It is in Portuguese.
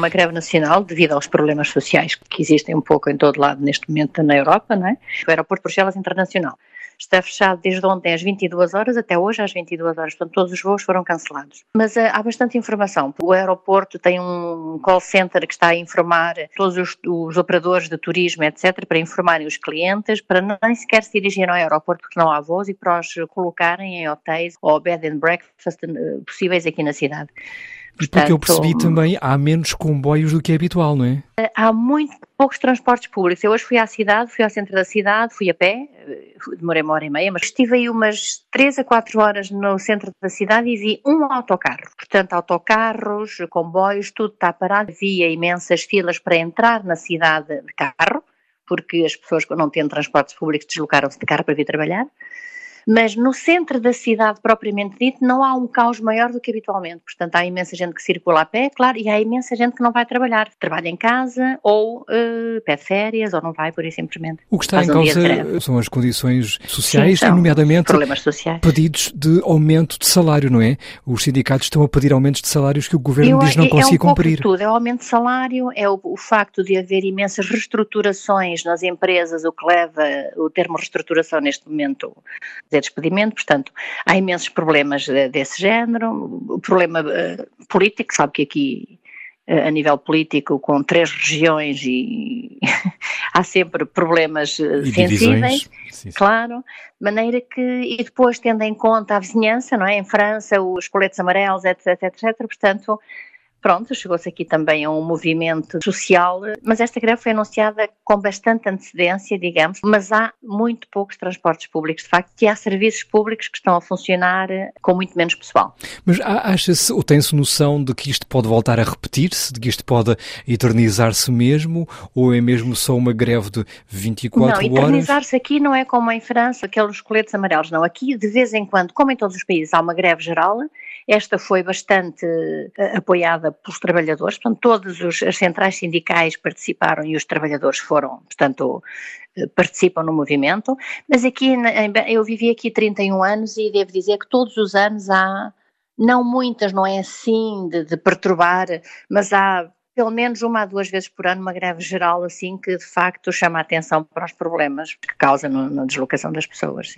uma greve nacional devido aos problemas sociais que existem um pouco em todo lado neste momento na Europa, não é? O aeroporto de Bruxelas Internacional está fechado desde ontem às 22 horas até hoje às 22 horas, portanto todos os voos foram cancelados. Mas há bastante informação. O aeroporto tem um call center que está a informar todos os operadores de turismo, etc., para informarem os clientes, para nem sequer se dirigirem ao aeroporto porque não há voos e para os colocarem em hotéis ou bed and breakfast possíveis aqui na cidade. E porque eu percebi também, há menos comboios do que é habitual, não é? Há muito poucos transportes públicos. Eu hoje fui à cidade, fui ao centro da cidade, fui a pé, demorei 1h30, mas estive aí umas 3 a 4 horas no centro da cidade e vi um autocarro. Portanto, autocarros, comboios, tudo está parado. Havia imensas filas para entrar na cidade de carro, porque as pessoas que não têm transportes públicos deslocaram-se de carro para vir trabalhar. Mas no centro da cidade, propriamente dito, não há um caos maior do que habitualmente. Portanto, há imensa gente que circula a pé, claro, e há imensa gente que não vai trabalhar. Trabalha em casa, ou pede férias, ou não vai, por isso simplesmente. O que está em causa são as condições sociais, e nomeadamente problemas sociais. Pedidos de aumento de salário, não é? Os sindicatos estão a pedir aumentos de salários que o governo diz não conseguir cumprir. É tudo, é o aumento de salário, é o facto de haver imensas reestruturações nas empresas, o que leva o termo reestruturação neste momento despedimento, portanto, há imensos problemas desse género, o problema político, sabe que aqui a nível político com 3 regiões e há sempre problemas sensíveis, sim. Claro, de maneira que, e depois tendo em conta a vizinhança, não é, em França, os coletes amarelos, etc, portanto, pronto, chegou-se aqui também a um movimento social, mas esta greve foi anunciada com bastante antecedência, digamos, mas há muito poucos transportes públicos, de facto, e há serviços públicos que estão a funcionar com muito menos pessoal. Mas acha-se ou tem-se noção de que isto pode voltar a repetir-se, de que isto pode eternizar-se mesmo, ou é mesmo só uma greve de 24 horas? Não, eternizar-se aqui não é como em França, aqueles coletes amarelos, não. Aqui, de vez em quando, como em todos os países, há uma greve geral. Esta foi bastante apoiada pelos trabalhadores, portanto, todas as centrais sindicais participaram e os trabalhadores foram, portanto, participam no movimento, mas aqui, eu vivi aqui 31 anos e devo dizer que todos os anos há, não muitas, não é assim de perturbar, mas há pelo menos 1 a 2 vezes por ano uma greve geral assim que de facto chama a atenção para os problemas que causa na deslocação das pessoas.